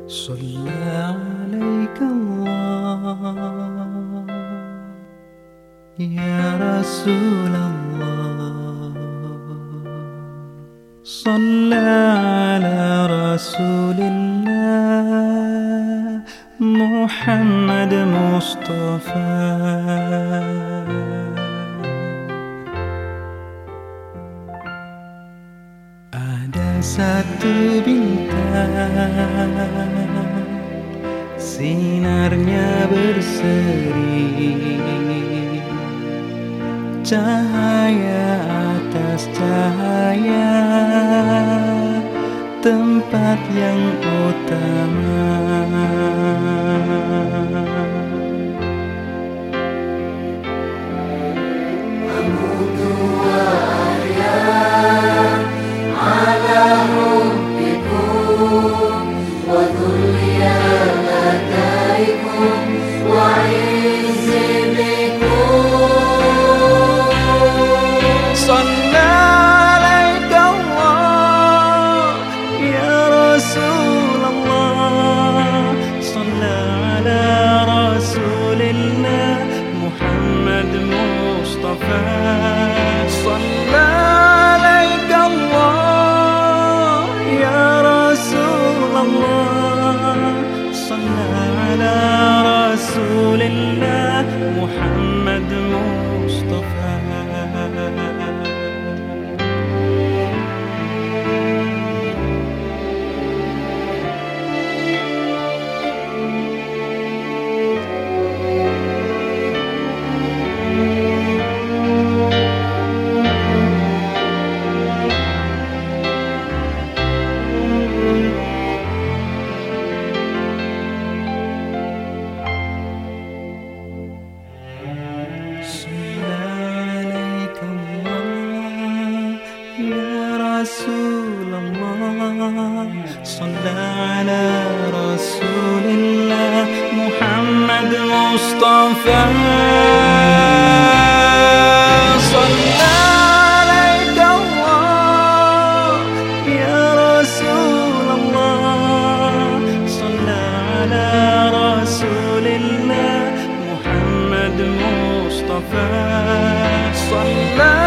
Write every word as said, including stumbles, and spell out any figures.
صلى عليك الله يا رسول الله. صلى على رسول الله محمد مصطفى. Ada satu bintang, sinarnya berseri, cahaya atas cahaya, tempat yang utama. صلى عليك الله يا رسول الله. صلى على رسول الله محمد مصطفى. Rasulullah, صلى على رسول الله محمد مصطفى. صلى عليك الله يا رسول الله. صلى على رسول الله محمد مصطفى. صلى